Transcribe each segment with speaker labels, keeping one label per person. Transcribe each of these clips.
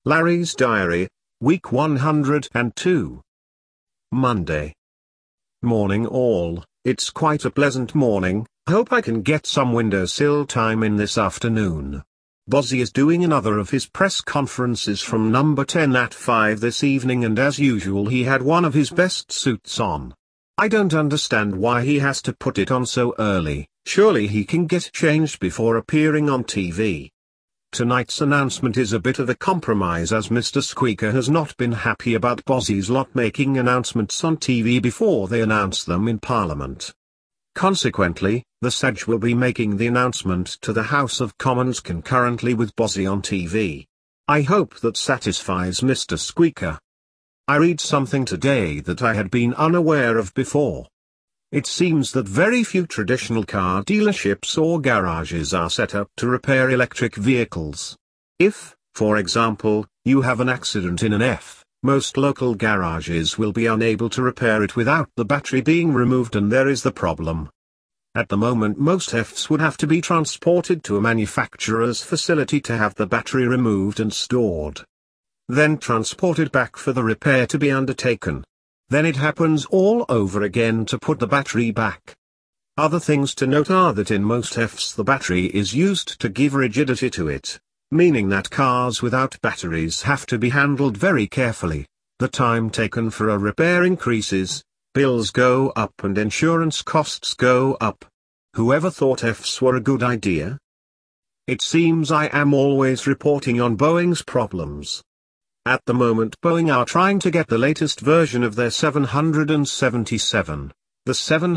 Speaker 1: Larry's Diary, Week 102. Monday. Morning all, it's quite a pleasant morning. Hope I can get some windowsill time in this afternoon. Bozzy is doing another of his press conferences from number 10 at 5 this evening, and as usual he had one of his best suits on. I don't understand why he has to put it on so early. Surely he can get changed before appearing on TV. Tonight's announcement is a bit of a compromise, as Mr. Squeaker has not been happy about Bozzy's lot making announcements on TV before they announce them in Parliament. Consequently, the Saj will be making the announcement to the House of Commons concurrently with Bozzy on TV. I hope that satisfies Mr. Squeaker. I read something today that I had been unaware of before. It seems that very few traditional car dealerships or garages are set up to repair electric vehicles. If, for example, you have an accident in an F, most local garages will be unable to repair it without the battery being removed, and there is the problem. At the moment most Fs would have to be transported to a manufacturer's facility to have the battery removed and stored. Then transported back for the repair to be undertaken. Then it happens all over again to put the battery back. Other things to note are that in most Fs the battery is used to give rigidity to it, meaning that cars without batteries have to be handled very carefully. The time taken for a repair increases, bills go up and insurance costs go up. Whoever thought Fs were a good idea? It seems I am always reporting on Boeing's problems. At the moment Boeing are trying to get the latest version of their 777, the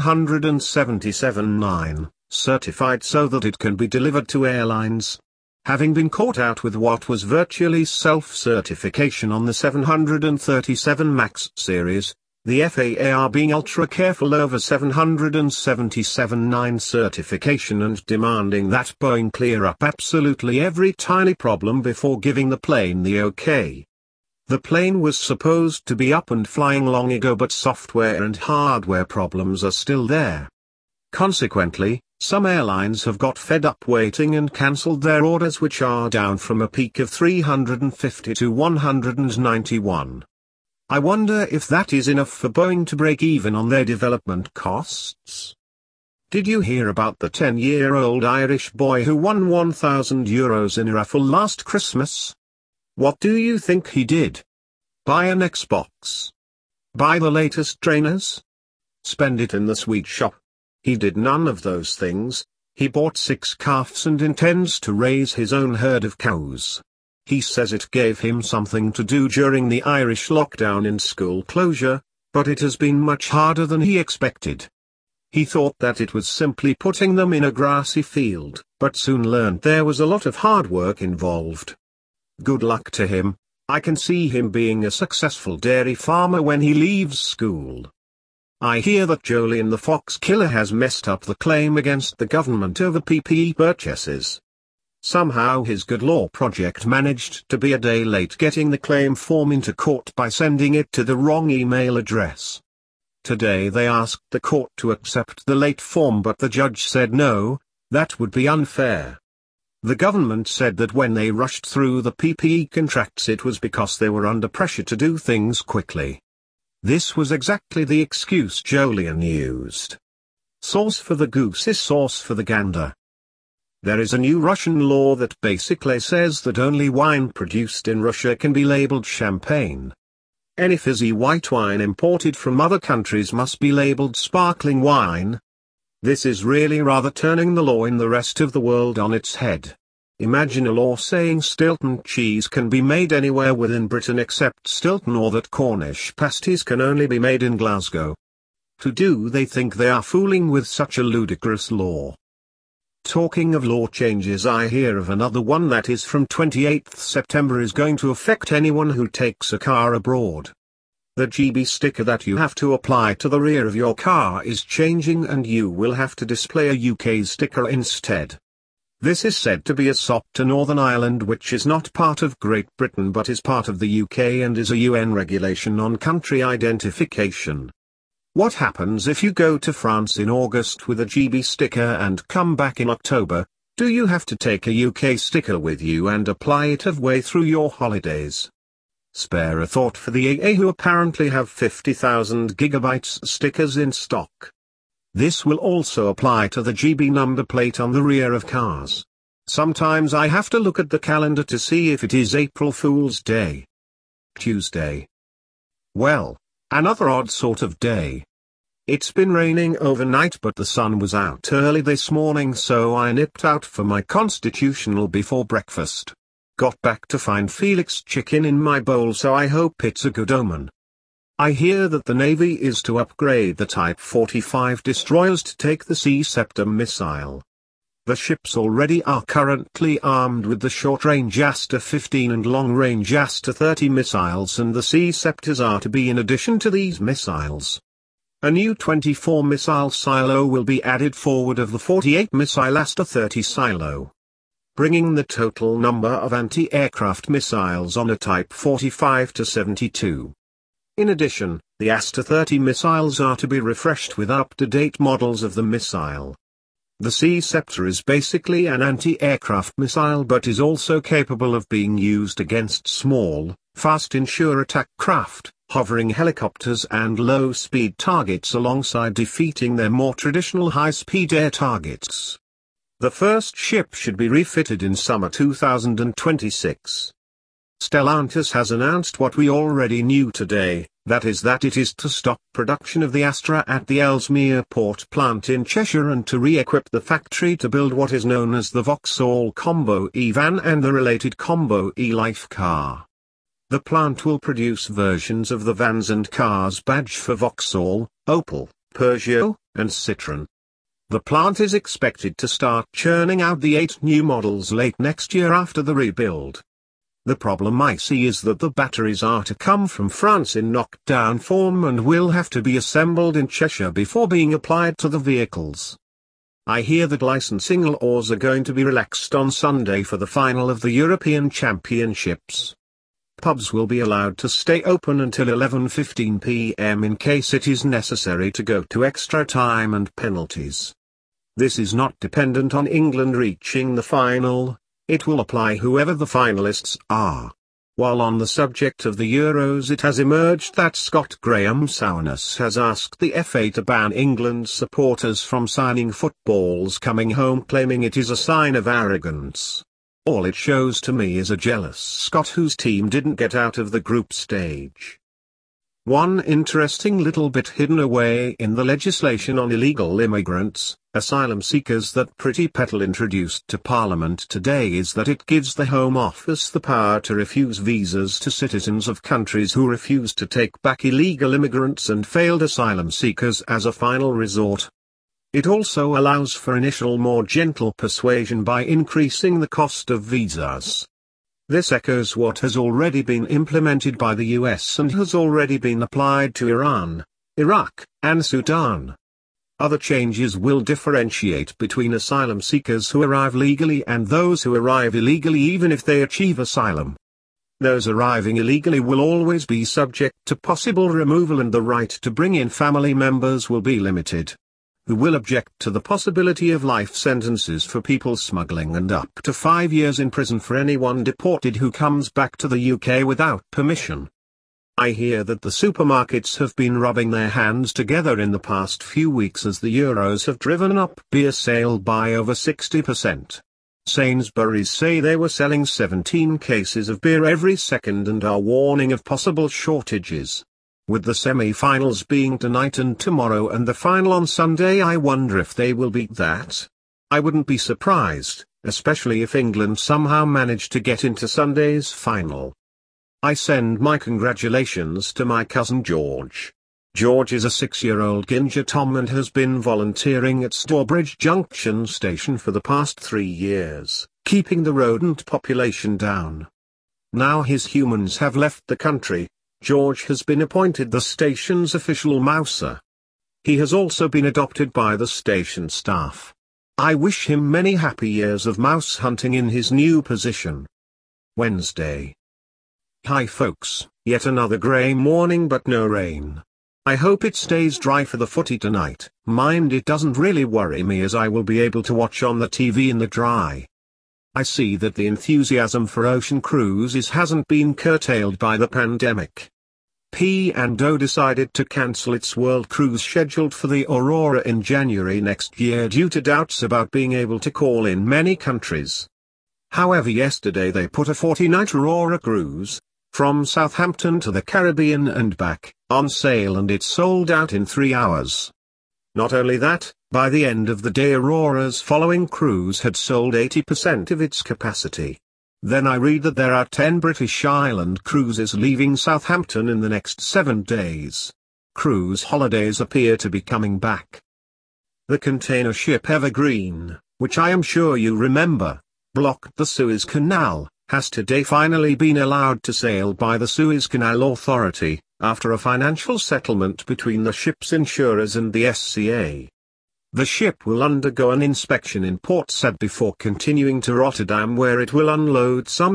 Speaker 1: 777-9, certified so that it can be delivered to airlines. Having been caught out with what was virtually self-certification on the 737 MAX series, the FAA are being ultra careful over 777-9 certification and demanding that Boeing clear up absolutely every tiny problem before giving the plane the okay. The plane was supposed to be up and flying long ago, but software and hardware problems are still there. Consequently, some airlines have got fed up waiting and cancelled their orders, which are down from a peak of 350 to 191. I wonder if that is enough for Boeing to break even on their development costs. Did you hear about the 10-year-old Irish boy who won €1,000 in a raffle last Christmas? What do you think he did? Buy an Xbox? Buy the latest trainers? Spend it in the sweet shop? He did none of those things. He bought 6 calves and intends to raise his own herd of cows. He says it gave him something to do during the Irish lockdown and school closure, but it has been much harder than he expected. He thought that it was simply putting them in a grassy field, but soon learned there was a lot of hard work involved. Good luck to him. I can see him being a successful dairy farmer when he leaves school. I hear that Jolien the Fox Killer has messed up the claim against the government over PPE purchases. Somehow his good law project managed to be a day late getting the claim form into court by sending it to the wrong email address. Today they asked the court to accept the late form, but the judge said no, that would be unfair. The government said that when they rushed through the PPE contracts it was because they were under pressure to do things quickly. This was exactly the excuse Jolien used. Sauce for the goose is sauce for the gander. There is a new Russian law that basically says that only wine produced in Russia can be labeled champagne. Any fizzy white wine imported from other countries must be labeled sparkling wine. This is really rather turning the law in the rest of the world on its head. Imagine a law saying Stilton cheese can be made anywhere within Britain except Stilton, or that Cornish pasties can only be made in Glasgow. Do they think they are fooling with such a ludicrous law? Talking of law changes, I hear of another one that is from 28th September is going to affect anyone who takes a car abroad. The GB sticker that you have to apply to the rear of your car is changing, and you will have to display a UK sticker instead. This is said to be a SOP to Northern Ireland, which is not part of Great Britain but is part of the UK and is a UN regulation on country identification. What happens if you go to France in August with a GB sticker and come back in October? Do you have to take a UK sticker with you and apply it halfway through your holidays? Spare a thought for the AA who apparently have 50,000 gigabytes stickers in stock. This will also apply to the GB number plate on the rear of cars. Sometimes I have to look at the calendar to see if it is April Fool's Day. Tuesday. Well, another odd sort of day. It's been raining overnight but the sun was out early this morning, so I nipped out for my constitutional before breakfast. Got back to find Felix chicken in my bowl, so I hope it's a good omen. I hear that the Navy is to upgrade the Type 45 destroyers to take the Sea Septum missile. The ships already are currently armed with the short-range Aster 15 and long-range Aster 30 missiles, and the Sea Septors are to be in addition to these missiles. A new 24 missile silo will be added forward of the 48 missile Aster 30 silo, bringing the total number of anti-aircraft missiles on a Type 45 to 72. In addition, the Aster 30 missiles are to be refreshed with up-to-date models of the missile. The Sea Septor is basically an anti-aircraft missile but is also capable of being used against small, fast inshore attack craft, hovering helicopters and low-speed targets, alongside defeating their more traditional high-speed air targets. The first ship should be refitted in summer 2026. Stellantis has announced what we already knew today, that it is to stop production of the Astra at the Ellesmere Port plant in Cheshire and to re-equip the factory to build what is known as the Vauxhall Combo E-Van and the related Combo E-Life car. The plant will produce versions of the vans and cars badged for Vauxhall, Opel, Peugeot, and Citroën. The plant is expected to start churning out the 8 new models late next year after the rebuild. The problem I see is that the batteries are to come from France in knockdown form and will have to be assembled in Cheshire before being applied to the vehicles. I hear that licensing laws are going to be relaxed on Sunday for the final of the European Championships. Pubs will be allowed to stay open until 11:15 p.m. in case it is necessary to go to extra time and penalties. This is not dependent on England reaching the final. It will apply whoever the finalists are. While on the subject of the Euros, it has emerged that Scott Graham Souness has asked the FA to ban England supporters from signing footballs coming home, claiming it is a sign of arrogance. All it shows to me is a jealous Scot whose team didn't get out of the group stage. One interesting little bit hidden away in the legislation on illegal immigrants, asylum seekers, that Priti Patel introduced to Parliament today is that it gives the Home Office the power to refuse visas to citizens of countries who refuse to take back illegal immigrants and failed asylum seekers as a final resort. It also allows for initial more gentle persuasion by increasing the cost of visas. This echoes what has already been implemented by the US and has already been applied to Iran, Iraq, and Sudan. Other changes will differentiate between asylum seekers who arrive legally and those who arrive illegally, even if they achieve asylum. Those arriving illegally will always be subject to possible removal, and the right to bring in family members will be limited. Who will object to the possibility of life sentences for people smuggling and up to 5 years in prison for anyone deported who comes back to the UK without permission. I hear that the supermarkets have been rubbing their hands together in the past few weeks as the Euros have driven up beer sale by over 60%. Sainsbury's say they were selling 17 cases of beer every second and are warning of possible shortages. With the semi-finals being tonight and tomorrow and the final on Sunday, I wonder if they will beat that. I wouldn't be surprised, especially if England somehow managed to get into Sunday's final. I send my congratulations to my cousin George. George is a 6-year-old ginger tom and has been volunteering at Stourbridge Junction station for the past 3 years, keeping the rodent population down. Now his humans have left the country, George has been appointed the station's official mouser. He has also been adopted by the station staff. I wish him many happy years of mouse hunting in his new position. Wednesday. Hi folks, yet another grey morning but no rain. I hope it stays dry for the footy tonight. Mind, it doesn't really worry me as I will be able to watch on the TV in the dry. I see that the enthusiasm for ocean cruises hasn't been curtailed by the pandemic. P&O decided to cancel its world cruise scheduled for the Aurora in January next year due to doubts about being able to call in many countries. However, yesterday they put a 40-night Aurora cruise, from Southampton to the Caribbean and back, on sale, and it sold out in 3 hours. Not only that, by the end of the day Aurora's following cruise had sold 80% of its capacity. Then I read that there are 10 British Island cruises leaving Southampton in the next 7 days. Cruise holidays appear to be coming back. The container ship Evergreen, which I am sure you remember, blocked the Suez Canal, has today finally been allowed to sail by the Suez Canal Authority, after a financial settlement between the ship's insurers and the SCA. The ship will undergo an inspection in Port Said before continuing to Rotterdam, where it will unload some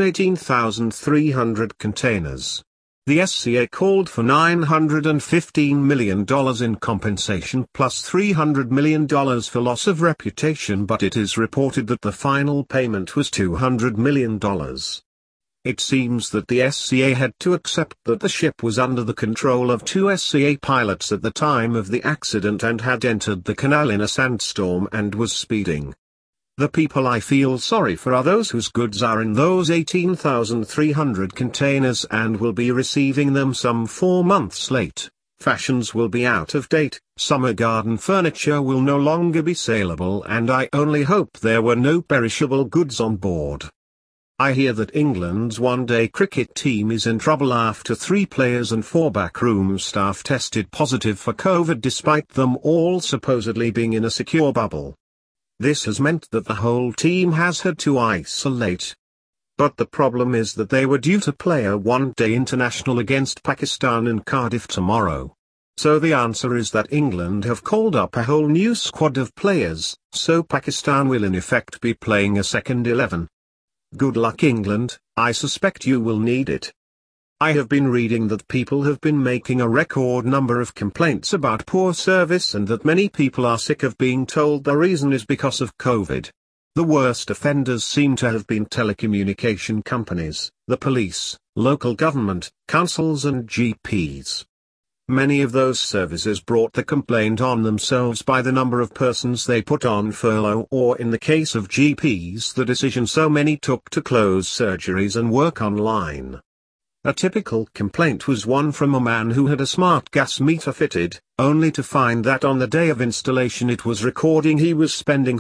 Speaker 1: 18,300 containers. The SCA called for $915 million in compensation plus $300 million for loss of reputation, but it is reported that the final payment was $200 million. It seems that the SCA had to accept that the ship was under the control of 2 SCA pilots at the time of the accident and had entered the canal in a sandstorm and was speeding. The people I feel sorry for are those whose goods are in those 18,300 containers and will be receiving them some 4 months late. Fashions will be out of date, summer garden furniture will no longer be saleable, and I only hope there were no perishable goods on board. I hear that England's one-day cricket team is in trouble after 3 players and 4 backroom staff tested positive for COVID despite them all supposedly being in a secure bubble. This has meant that the whole team has had to isolate. But the problem is that they were due to play a one-day international against Pakistan in Cardiff tomorrow. So the answer is that England have called up a whole new squad of players, so Pakistan will in effect be playing a second 11. Good luck England, I suspect you will need it. I have been reading that people have been making a record number of complaints about poor service and that many people are sick of being told the reason is because of COVID. The worst offenders seem to have been telecommunication companies, the police, local government, councils and GPs. Many of those services brought the complaint on themselves by the number of persons they put on furlough, or in the case of GPs the decision so many took to close surgeries and work online. A typical complaint was one from a man who had a smart gas meter fitted, only to find that on the day of installation it was recording he was spending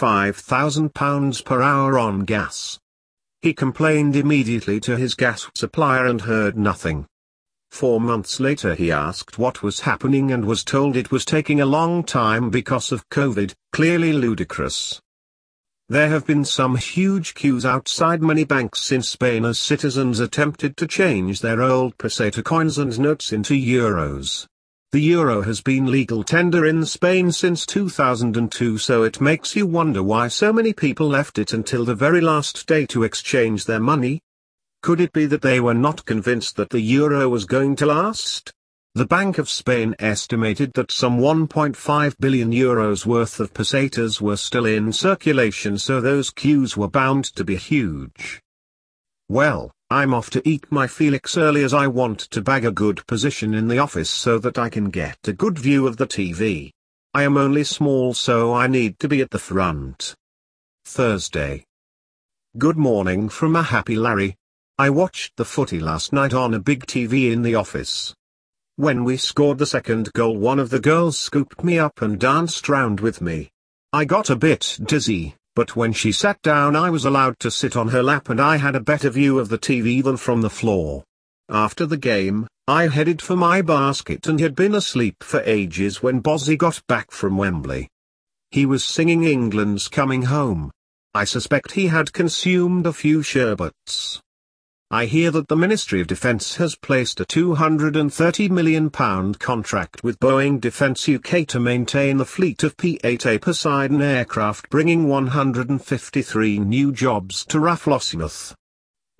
Speaker 1: £45,000 per hour on gas. He complained immediately to his gas supplier and heard nothing. 4 months later he asked what was happening and was told it was taking a long time because of COVID, clearly ludicrous. There have been some huge queues outside many banks in Spain as citizens attempted to change their old peseta coins and notes into euros. The euro has been legal tender in Spain since 2002, so it makes you wonder why so many people left it until the very last day to exchange their money. Could it be that they were not convinced that the euro was going to last? The Bank of Spain estimated that some 1.5 billion euros worth of pesetas were still in circulation, so those queues were bound to be huge. Well, I'm off to eat my Felix early as I want to bag a good position in the office so that I can get a good view of the TV. I am only small, so I need to be at the front. Thursday. Good morning from a happy Larry. I watched the footy last night on a big TV in the office. When we scored the second goal, one of the girls scooped me up and danced round with me. I got a bit dizzy, but when she sat down I was allowed to sit on her lap and I had a better view of the TV than from the floor. After the game, I headed for my basket and had been asleep for ages when Bozzy got back from Wembley. He was singing England's Coming Home. I suspect he had consumed a few sherbets. I hear that the Ministry of Defence has placed a £230 million contract with Boeing Defence UK to maintain the fleet of P-8A Poseidon aircraft, bringing 153 new jobs to RAF Lossiemouth.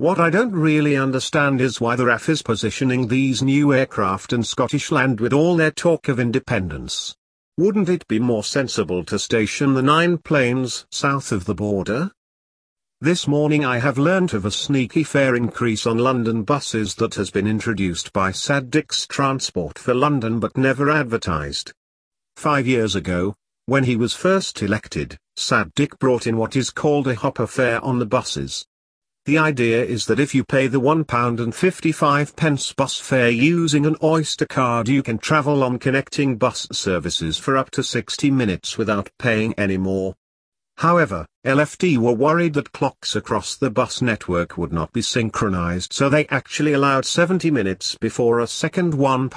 Speaker 1: What I don't really understand is why the RAF is positioning these new aircraft in Scottish land with all their talk of independence. Wouldn't it be more sensible to station the 9 planes south of the border? This morning I have learnt of a sneaky fare increase on London buses that has been introduced by Saddicks Transport for London but never advertised. 5 years ago, when he was first elected, Saddick brought in what is called a hopper fare on the buses. The idea is that if you pay the £1.55 bus fare using an Oyster card, you can travel on connecting bus services for up to 60 minutes without paying any more. However, LFT were worried that clocks across the bus network would not be synchronized, so they actually allowed 70 minutes before a second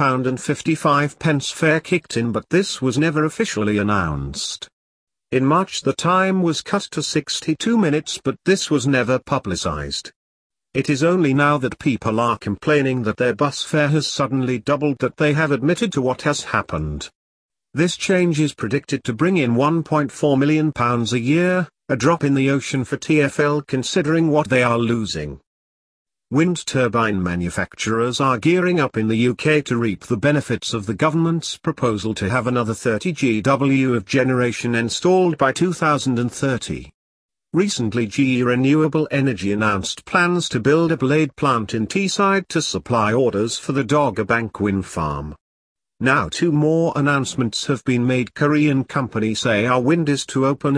Speaker 1: £1.55 fare kicked in, but this was never officially announced. In March the time was cut to 62 minutes, but this was never publicized. It is only now that people are complaining that their bus fare has suddenly doubled that they have admitted to what has happened. This change is predicted to bring in £1.4 million a year, a drop in the ocean for TfL considering what they are losing. Wind turbine manufacturers are gearing up in the UK to reap the benefits of the government's proposal to have another 30 GW of generation installed by 2030. Recently GE Renewable Energy announced plans to build a blade plant in Teesside to supply orders for the Dogger Bank wind farm. Now 2 more announcements have been made. Korean company Saeha Wind is to open a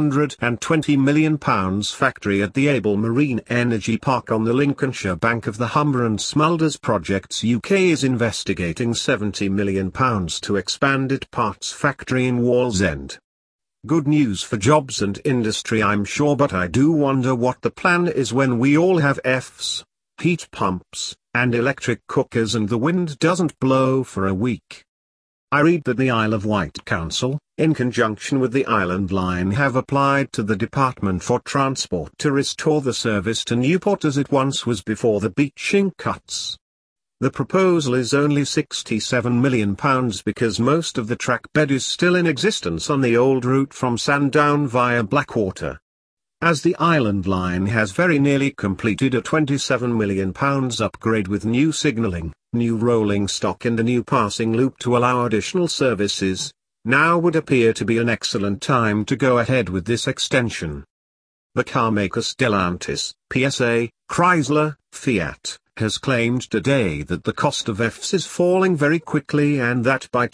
Speaker 1: £120 million factory at the Able Marine Energy Park on the Lincolnshire bank of the Humber, and Smulders Projects UK is investigating £70 million to expand its parts factory in Wallsend. Good news for jobs and industry, I'm sure, but I do wonder what the plan is when we all have EFs, heat pumps, and electric cookers and the wind doesn't blow for a week. I read that the Isle of Wight Council, in conjunction with the Island Line, have applied to the Department for Transport to restore the service to Newport as it once was before the beaching cuts. The proposal is only £67 million because most of the track bed is still in existence on the old route from Sandown via Blackwater. As the Island Line has very nearly completed a £27 million upgrade with new signalling, new rolling stock and a new passing loop to allow additional services, now would appear to be an excellent time to go ahead with this extension. The carmaker Stellantis, PSA, Chrysler, Fiat, has claimed today that the cost of EVs is falling very quickly and that by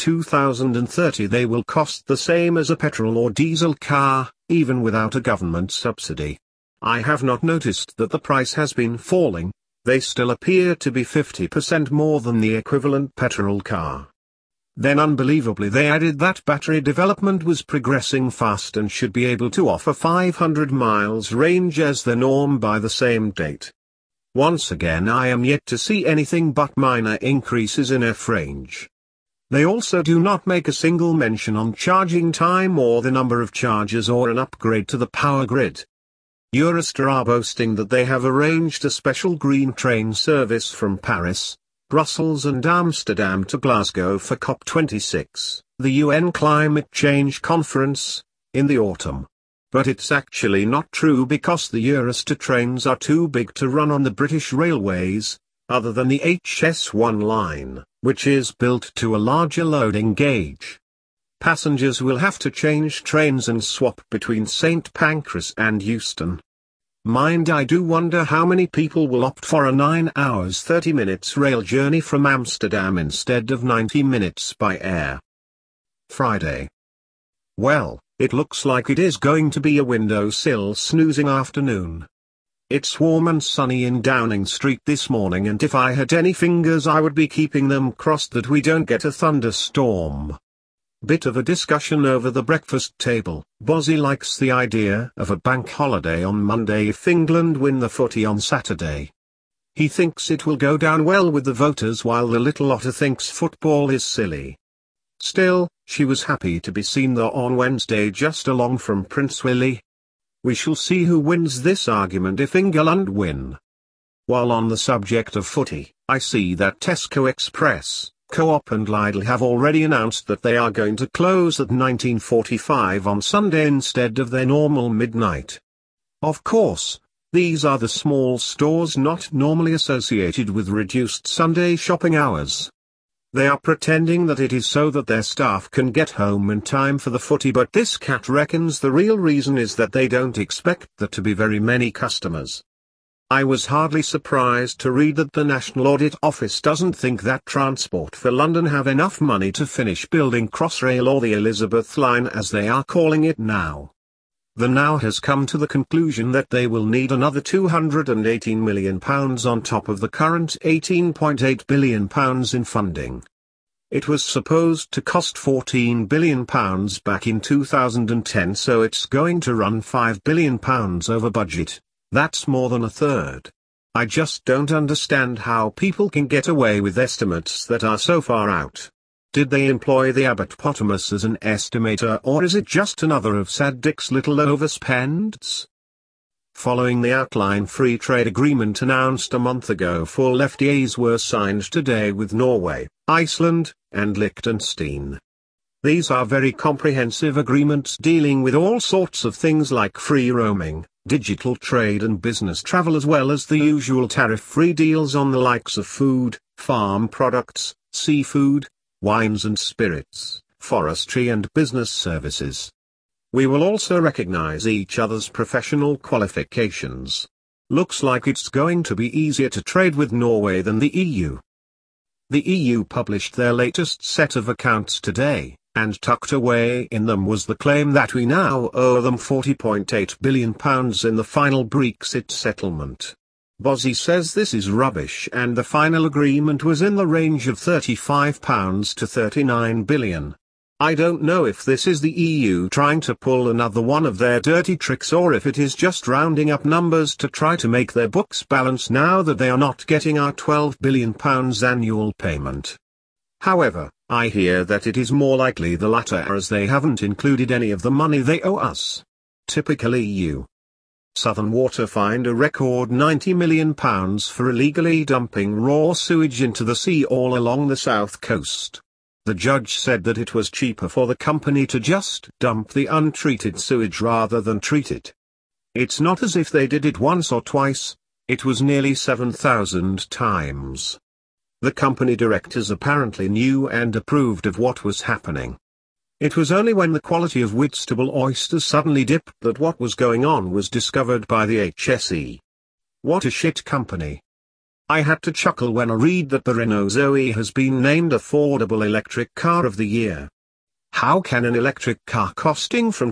Speaker 1: 2030 they will cost the same as a petrol or diesel car, even without a government subsidy. I have not noticed that the price has been falling, they still appear to be 50% more than the equivalent petrol car. Then unbelievably they added that battery development was progressing fast and should be able to offer 500 miles range as the norm by the same date. Once again I am yet to see anything but minor increases in EV range. They also do not make a single mention on charging time or the number of chargers or an upgrade to the power grid. Eurostar are boasting that they have arranged a special green train service from Paris, Brussels and Amsterdam to Glasgow for COP26, the UN Climate Change Conference, in the autumn. But it's actually not true because the Eurostar trains are too big to run on the British Railways, other than the HS1 line, which is built to a larger loading gauge. Passengers will have to change trains and swap between St Pancras and Euston. Mind, I do wonder how many people will opt for a 9 hours 30 minutes rail journey from Amsterdam instead of 90 minutes by air. Friday. Well, it looks like it is going to be a windowsill snoozing afternoon. It's warm and sunny in Downing Street this morning, and if I had any fingers I would be keeping them crossed that we don't get a thunderstorm. Bit of a discussion over the breakfast table. Bozzy likes the idea of a bank holiday on Monday if England win the footy on Saturday. He thinks it will go down well with the voters while the little otter thinks football is silly. Still, she was happy to be seen there on Wednesday just along from Prince Willie. We shall see who wins this argument if England win. While on the subject of footy, I see that Tesco Express, Co-op and Lidl have already announced that they are going to close at 19:45 on Sunday instead of their normal midnight. Of course, These are the small stores not normally associated with reduced Sunday shopping hours. They are pretending that it is so that their staff can get home in time for the footy, but this cat reckons the real reason is that they don't expect there to be very many customers. I was hardly surprised to read that the National Audit Office doesn't think that Transport for London have enough money to finish building Crossrail, or the Elizabeth Line as they are calling it now. The Now has come to the conclusion that they will need another £218 million on top of the current £18.8 billion in funding. It was supposed to cost £14 billion back in 2010, so it's going to run £5 billion over budget. That's more than a third. I just don't understand how people can get away with estimates that are so far out. Did they employ the Abbott-Potamus as an estimator, or is it just another of Sad Dick's little overspends? Following the outline free trade agreement announced a month ago, full FTAs were signed today with Norway, Iceland, and Liechtenstein. These are very comprehensive agreements dealing with all sorts of things like free roaming, digital trade and business travel, as well as the usual tariff-free deals on the likes of food, farm products, seafood, wines and spirits, forestry and business services. We will also recognize each other's professional qualifications. Looks like it's going to be easier to trade with Norway than the EU. The EU published their latest set of accounts today, and tucked away in them was the claim that we now owe them £40.8 billion in the final Brexit settlement. Bozzi says this is rubbish, and the final agreement was in the range of £35 to £39 billion. I don't know if this is the EU trying to pull another one of their dirty tricks, or if it is just rounding up numbers to try to make their books balance now that they are not getting our £12 billion annual payment. However, I hear that it is more likely the latter, as they haven't included any of the money they owe us. Typical EU. Southern Water fined a record £90 million for illegally dumping raw sewage into the sea all along the south coast. The judge said that it was cheaper for the company to just dump the untreated sewage rather than treat it. It's not as if they did it once or twice, it was nearly 7,000 times. The company directors apparently knew and approved of what was happening. It was only when the quality of Whitstable oysters suddenly dipped that what was going on was discovered by the HSE. What a shit company. I had to chuckle when I read that the Renault Zoe has been named Affordable Electric Car of the Year. How can an electric car costing from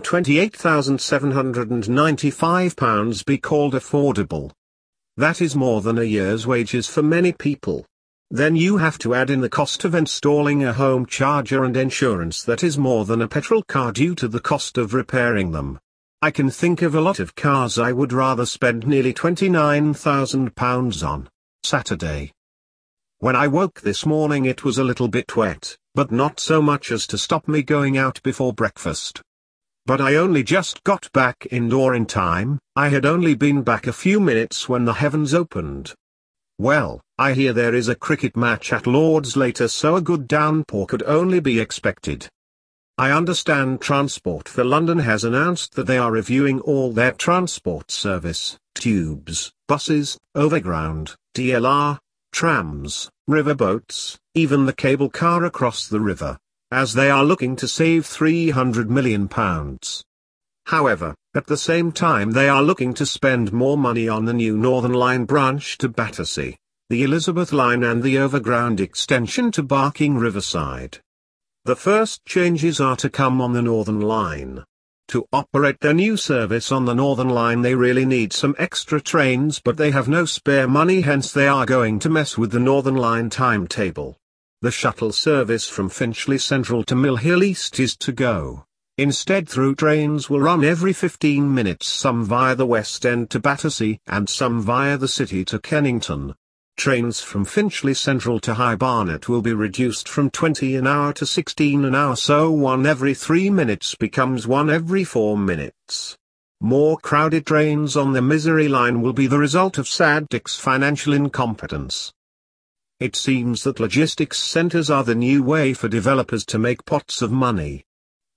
Speaker 1: £28,795 be called affordable? That is more than a year's wages for many people. Then you have to add in the cost of installing a home charger and insurance that is more than a petrol car due to the cost of repairing them. I can think of a lot of cars I would rather spend nearly £29,000 on. Saturday. When I woke this morning it was a little bit wet, but not so much as to stop me going out before breakfast. But I only just got back indoor in time. I had only been back a few minutes when the heavens opened. Well, I hear there is a cricket match at Lord's later, so a good downpour could only be expected. I understand Transport for London has announced that they are reviewing all their transport service, tubes, buses, overground, DLR, trams, riverboats, even the cable car across the river, as they are looking to save £300 million. However, at the same time they are looking to spend more money on the new Northern Line branch to Battersea, the Elizabeth Line and the overground extension to Barking Riverside. The first changes are to come on the Northern Line. To operate their new service on the Northern Line they really need some extra trains, but they have no spare money, hence they are going to mess with the Northern Line timetable. The shuttle service from Finchley Central to Mill Hill East is to go. Instead, through trains will run every 15 minutes, some via the West End to Battersea and some via the City to Kennington. Trains from Finchley Central to High Barnet will be reduced from 20 an hour to 16 an hour, so one every 3 minutes becomes one every 4 minutes. More crowded trains on the Misery Line will be the result of Sad Dick's financial incompetence. It seems that logistics centres are the new way for developers to make pots of money.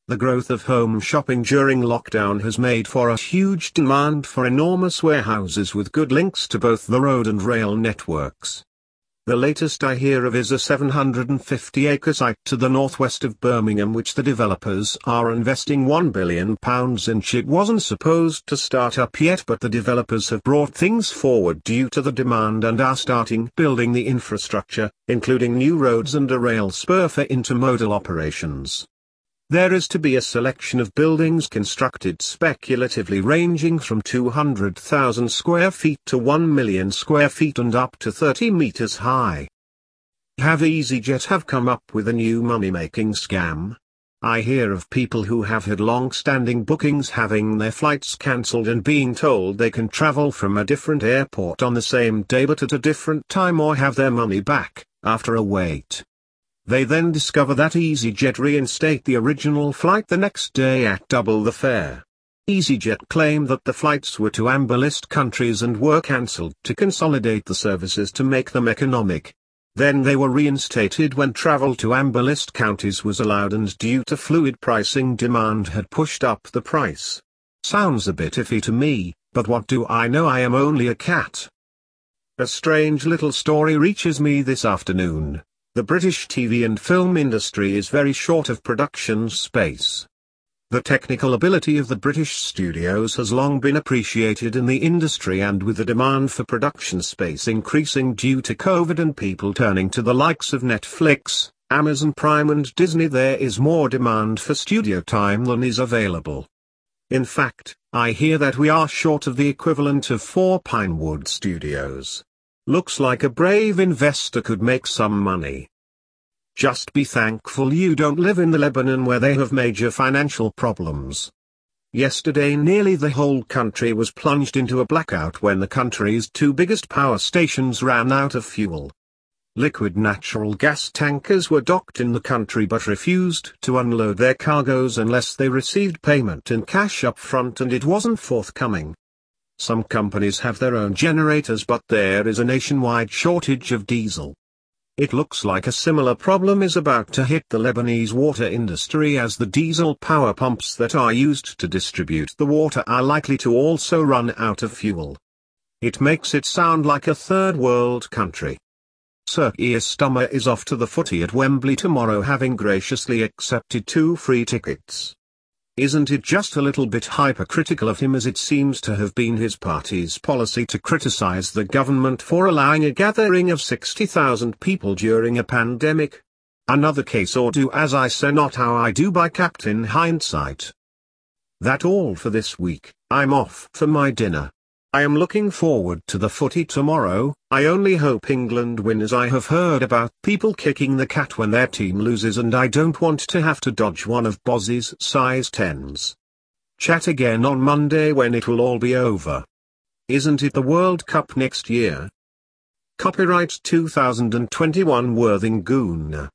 Speaker 1: The growth of home shopping during lockdown has made for a huge demand for enormous warehouses with good links to both the road and rail networks. The latest I hear of is a 750-acre site to the northwest of Birmingham which the developers are investing £1 billion in. It wasn't supposed to start up yet, but the developers have brought things forward due to the demand and are starting building the infrastructure, including new roads and a rail spur for intermodal operations. There is to be a selection of buildings constructed speculatively ranging from 200,000 square feet to 1 million square feet and up to 30 meters high. Have EasyJet have come up with a new money-making scam? I hear of people who have had long-standing bookings having their flights cancelled and being told they can travel from a different airport on the same day but at a different time or have their money back, after a wait. They then discover that EasyJet reinstate the original flight the next day at double the fare. EasyJet claimed that the flights were to amber list countries and were cancelled to consolidate the services to make them economic. Then they were reinstated when travel to amber list counties was allowed, and due to fluid pricing, demand had pushed up the price. Sounds a bit iffy to me, but what do I know? I am only a cat. A strange little story reaches me this afternoon. The British TV and film industry is very short of production space. The technical ability of the British studios has long been appreciated in the industry, and with the demand for production space increasing due to COVID and people turning to the likes of Netflix, Amazon Prime and Disney, there is more demand for studio time than is available. In fact, I hear that we are short of the equivalent of 4 Pinewood studios. Looks like a brave investor could make some money. Just be thankful you don't live in the Lebanon where they have major financial problems. Yesterday nearly the whole country was plunged into a blackout when the country's 2 biggest power stations ran out of fuel. Liquid natural gas tankers were docked in the country but refused to unload their cargoes unless they received payment in cash up front, and it wasn't forthcoming. Some companies have their own generators, but there is a nationwide shortage of diesel. It looks like a similar problem is about to hit the Lebanese water industry, as the diesel power pumps that are used to distribute the water are likely to also run out of fuel. It makes it sound like a third world country. Sir Keir Starmer is off to the footy at Wembley tomorrow, having graciously accepted 2 free tickets. Isn't it just a little bit hypocritical of him, as it seems to have been his party's policy to criticize the government for allowing a gathering of 60,000 people during a pandemic? Another case or do as I say not how I do by Captain Hindsight. That all for this week. I'm off for my dinner. I am looking forward to the footy tomorrow. I only hope England win, as I have heard about people kicking the cat when their team loses, and I don't want to have to dodge one of Boz's size 10s. Chat again on Monday when it will all be over. Isn't it the World Cup next year? Copyright 2021 Worthing Goon.